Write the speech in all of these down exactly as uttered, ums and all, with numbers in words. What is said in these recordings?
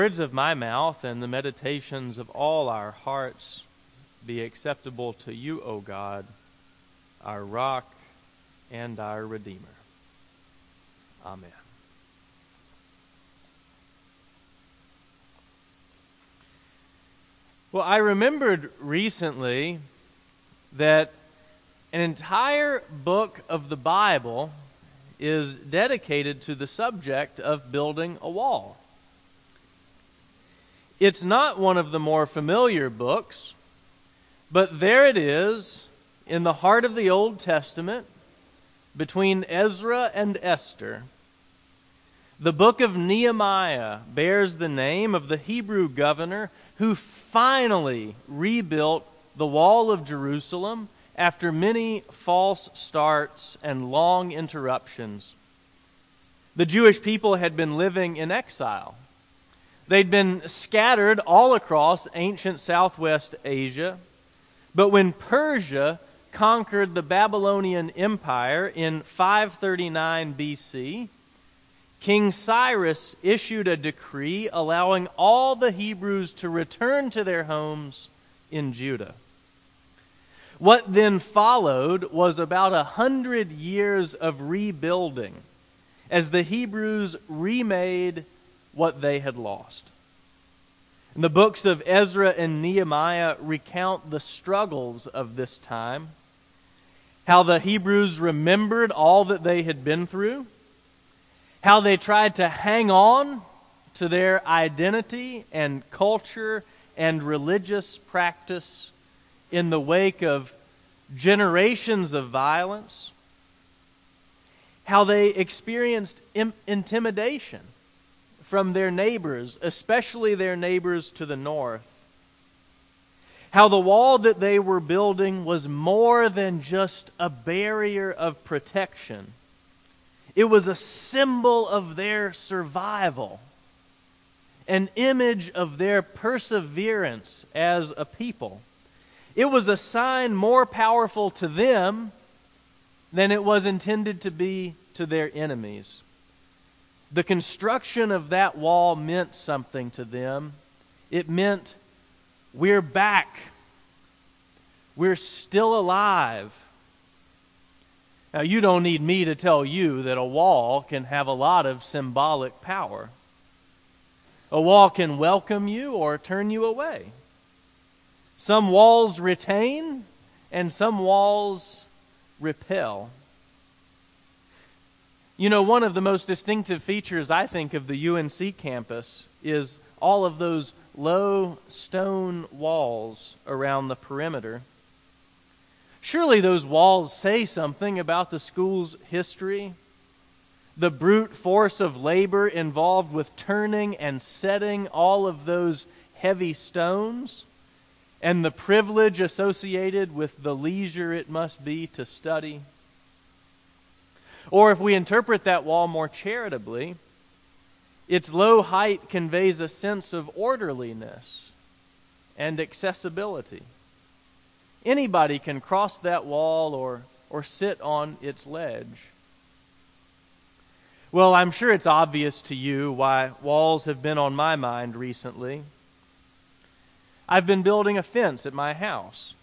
Words of my mouth and the meditations of all our hearts be acceptable to you, O God, our rock and our Redeemer. Amen. Well, I remembered recently that an entire book of the Bible is dedicated to the subject of building a wall. It's not one of the more familiar books, but there it is in the heart of the Old Testament between Ezra and Esther. The book of Nehemiah bears the name of the Hebrew governor who finally rebuilt the wall of Jerusalem after many false starts and long interruptions. The Jewish people had been living in exile. They'd been scattered all across ancient Southwest Asia, but when Persia conquered the Babylonian Empire in five thirty-nine B C, King Cyrus issued a decree allowing all the Hebrews to return to their homes in Judah. What then followed was about a hundred years of rebuilding as the Hebrews remade what they had lost. And the books of Ezra and Nehemiah recount the struggles of this time, how the Hebrews remembered all that they had been through, how they tried to hang on to their identity and culture and religious practice in the wake of generations of violence, how they experienced im- intimidation from their neighbors, especially their neighbors to the north. How the wall that they were building was more than just a barrier of protection. It was a symbol of their survival, an image of their perseverance as a people. It was a sign more powerful to them than it was intended to be to their enemies. The construction of that wall meant something to them. It meant we're back. We're still alive. Now, you don't need me to tell you that a wall can have a lot of symbolic power. A wall can welcome you or turn you away. Some walls retain and some walls repel. You know, one of the most distinctive features, I think, of the U N C campus is all of those low stone walls around the perimeter. Surely those walls say something about the school's history, the brute force of labor involved with turning and setting all of those heavy stones, and the privilege associated with the leisure it must be to study. Or if we interpret that wall more charitably, its low height conveys a sense of orderliness and accessibility. Anybody can cross that wall or, or sit on its ledge. Well, I'm sure it's obvious to you why walls have been on my mind recently. I've been building a fence at my house.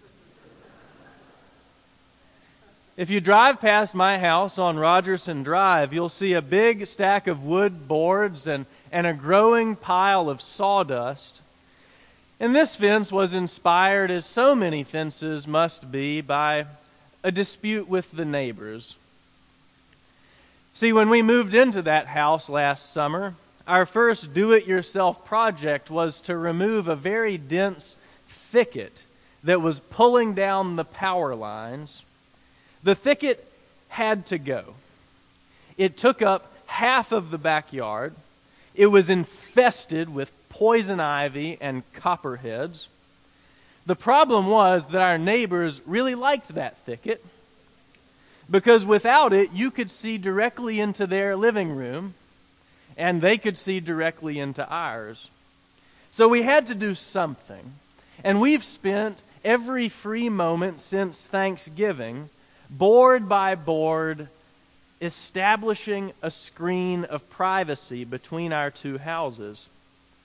If you drive past my house on Rogerson Drive, you'll see a big stack of wood boards and, and a growing pile of sawdust. And this fence was inspired, as so many fences must be, by a dispute with the neighbors. See, when we moved into that house last summer, our first do-it-yourself project was to remove a very dense thicket that was pulling down the power lines. The thicket had to go. It took up half of the backyard. It was infested with poison ivy and copperheads. The problem was that our neighbors really liked that thicket because without it, you could see directly into their living room and they could see directly into ours. So we had to do something. And we've spent every free moment since Thanksgiving, board by board, establishing a screen of privacy between our two houses.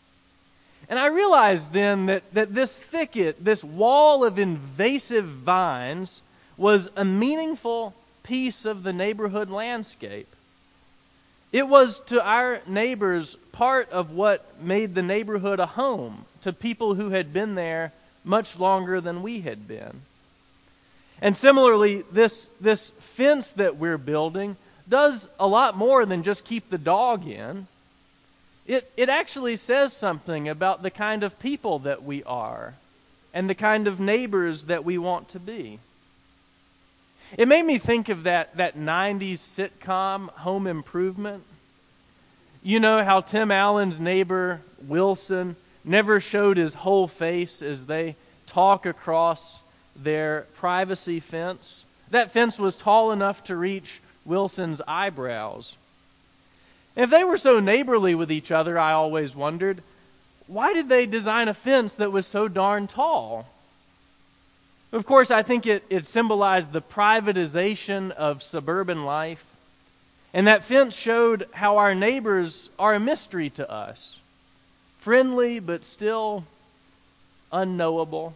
And I realized then that, that this thicket, this wall of invasive vines, was a meaningful piece of the neighborhood landscape. It was to our neighbors part of what made the neighborhood a home to people who had been there much longer than we had been. And similarly, this, this fence that we're building does a lot more than just keep the dog in. It, it actually says something about the kind of people that we are and the kind of neighbors that we want to be. It made me think of that, that nineties sitcom, Home Improvement. You know how Tim Allen's neighbor, Wilson, never showed his whole face as they talk across their privacy fence. That fence was tall enough to reach Wilson's eyebrows. And if they were so neighborly with each other, I always wondered, why did they design a fence that was so darn tall? Of course, I think it, it symbolized the privatization of suburban life. And that fence showed how our neighbors are a mystery to us. Friendly, but still unknowable.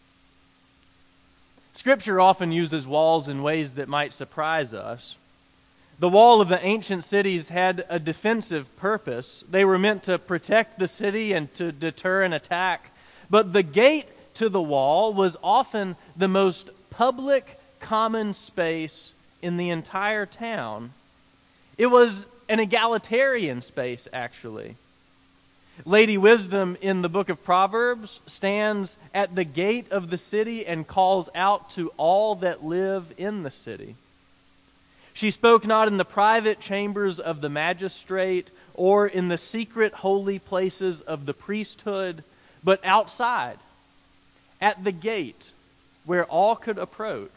Scripture often uses walls in ways that might surprise us. The wall of the ancient cities had a defensive purpose. They were meant to protect the city and to deter an attack. But the gate to the wall was often the most public, common space in the entire town. It was an egalitarian space, actually. Lady Wisdom in the book of Proverbs stands at the gate of the city and calls out to all that live in the city. She spoke not in the private chambers of the magistrate or in the secret holy places of the priesthood, but outside, at the gate where all could approach.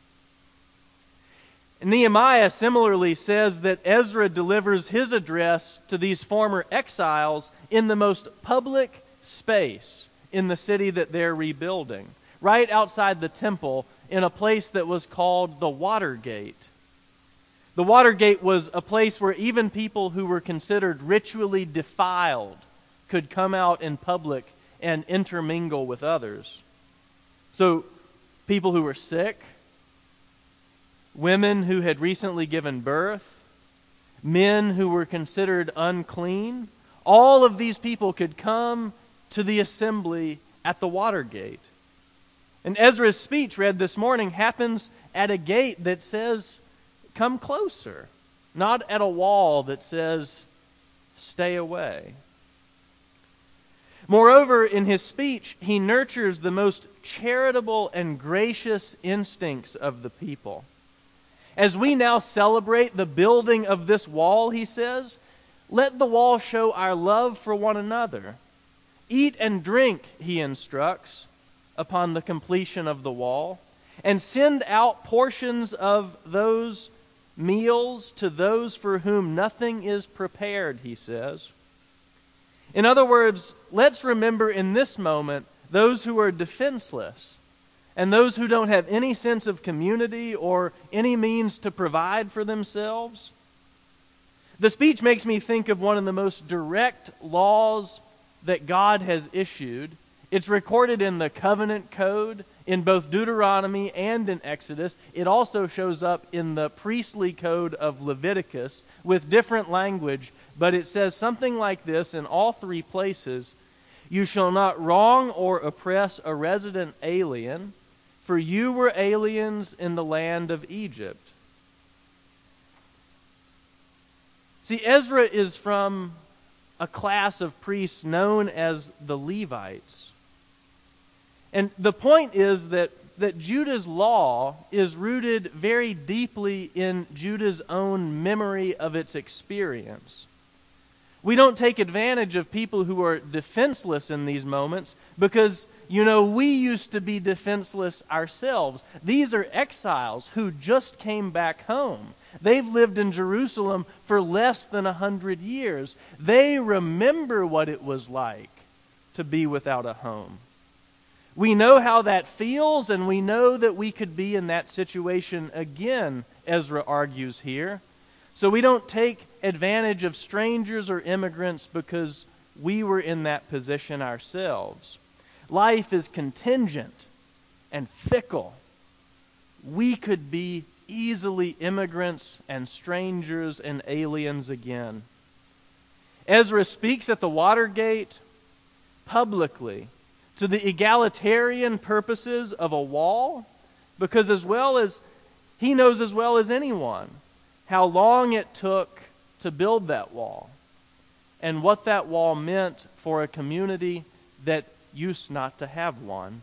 Nehemiah similarly says that Ezra delivers his address to these former exiles in the most public space in the city that they're rebuilding, right outside the temple in a place that was called the Water Gate. The Water Gate was a place where even people who were considered ritually defiled could come out in public and intermingle with others. So people who were sick, women who had recently given birth, men who were considered unclean, all of these people could come to the assembly at the Water Gate. And Ezra's speech read this morning happens at a gate that says, come closer, not at a wall that says, stay away. Moreover, in his speech, he nurtures the most charitable and gracious instincts of the people. As we now celebrate the building of this wall, he says, let the wall show our love for one another. Eat and drink, he instructs, upon the completion of the wall, and send out portions of those meals to those for whom nothing is prepared, he says. In other words, let's remember in this moment those who are defenseless and those who don't have any sense of community or any means to provide for themselves. The speech makes me think of one of the most direct laws that God has issued. It's recorded in the covenant code in both Deuteronomy and in Exodus. It also shows up in the priestly code of Leviticus with different language, but it says something like this in all three places. You shall not wrong or oppress a resident alien, for you were aliens in the land of Egypt. See, Ezra is from a class of priests known as the Levites. And the point is that, that Judah's law is rooted very deeply in Judah's own memory of its experience. We don't take advantage of people who are defenseless in these moments because, you know, we used to be defenseless ourselves. These are exiles who just came back home. They've lived in Jerusalem for less than a hundred years. They remember what it was like to be without a home. We know how that feels, and we know that we could be in that situation again, Ezra argues here. So we don't take advantage of strangers or immigrants because we were in that position ourselves. Life is contingent and fickle. We could be easily immigrants and strangers and aliens again. Ezra speaks at the Watergate publicly to the egalitarian purposes of a wall, because as well as he knows as well as anyone how long it took to build that wall and what that wall meant for a community that used not to have one.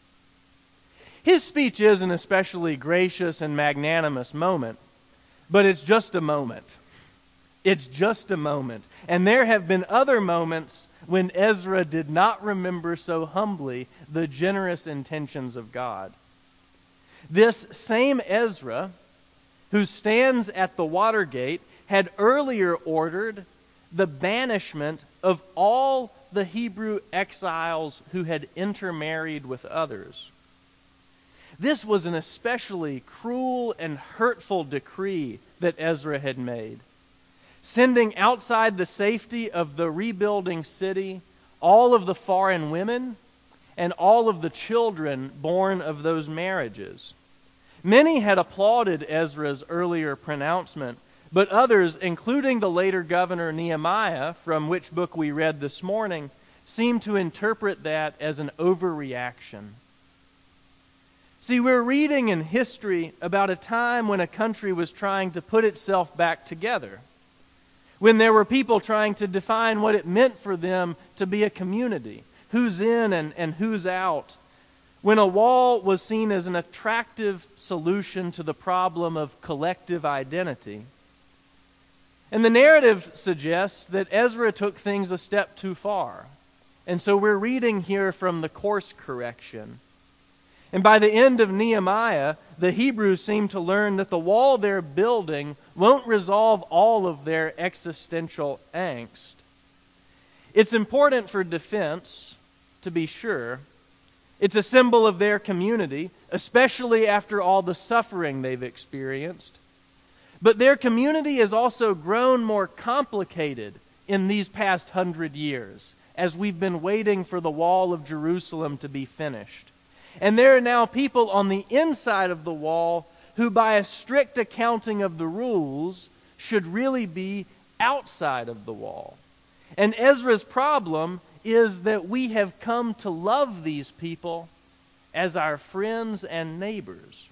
His speech is an especially gracious and magnanimous moment, but it's just a moment. It's just a moment. And there have been other moments when Ezra did not remember so humbly the generous intentions of God. This same Ezra, who stands at the Watergate, had earlier ordered the banishment of all the Hebrew exiles who had intermarried with others. This was an especially cruel and hurtful decree that Ezra had made, sending outside the safety of the rebuilding city all of the foreign women and all of the children born of those marriages. Many had applauded Ezra's earlier pronouncement, but others, including the later governor Nehemiah, from which book we read this morning, seemed to interpret that as an overreaction. See, we're reading in history about a time when a country was trying to put itself back together, when there were people trying to define what it meant for them to be a community, who's in and, and who's out, when a wall was seen as an attractive solution to the problem of collective identity. And the narrative suggests that Ezra took things a step too far. And so we're reading here from the course correction. And by the end of Nehemiah, the Hebrews seem to learn that the wall they're building won't resolve all of their existential angst. It's important for defense, to be sure. It's a symbol of their community, especially after all the suffering they've experienced. But their community has also grown more complicated in these past hundred years as we've been waiting for the wall of Jerusalem to be finished. And there are now people on the inside of the wall who, by a strict accounting of the rules, should really be outside of the wall. And Ezra's problem is that we have come to love these people as our friends and neighbors.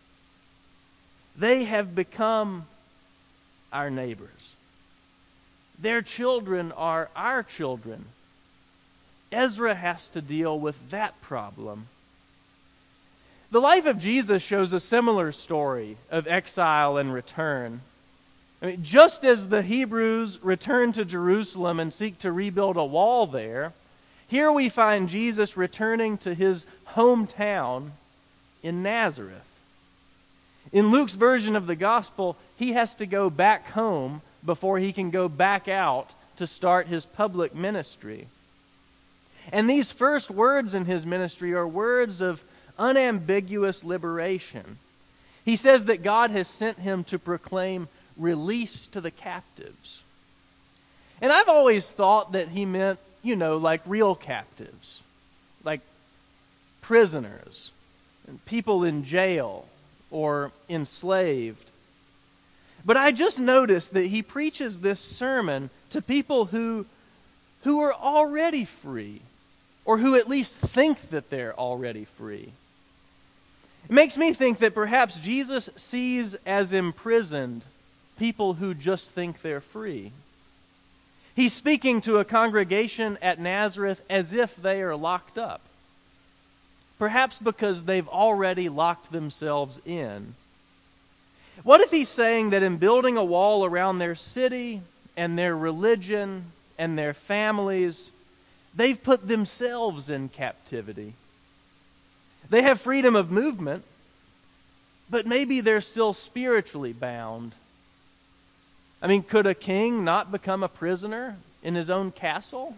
They have become our neighbors. Their children are our children. Ezra has to deal with that problem. The life of Jesus shows a similar story of exile and return. I mean, just as the Hebrews return to Jerusalem and seek to rebuild a wall there, here we find Jesus returning to his hometown in Nazareth. In Luke's version of the gospel, he has to go back home before he can go back out to start his public ministry. And these first words in his ministry are words of unambiguous liberation. He says that God has sent him to proclaim release to the captives. And I've always thought that he meant, you know, like real captives, like prisoners, and people in jail or enslaved. But I just noticed that he preaches this sermon to people who, who are already free, or who at least think that they're already free. It makes me think that perhaps Jesus sees as imprisoned people who just think they're free. He's speaking to a congregation at Nazareth as if they are locked up, perhaps because they've already locked themselves in. What if he's saying that in building a wall around their city and their religion and their families, they've put themselves in captivity? They have freedom of movement, but maybe they're still spiritually bound. I mean, could a king not become a prisoner in his own castle?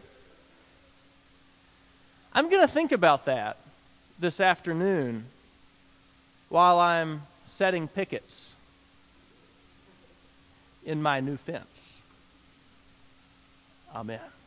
I'm going to think about that this afternoon while I'm setting pickets in my new fence. Amen.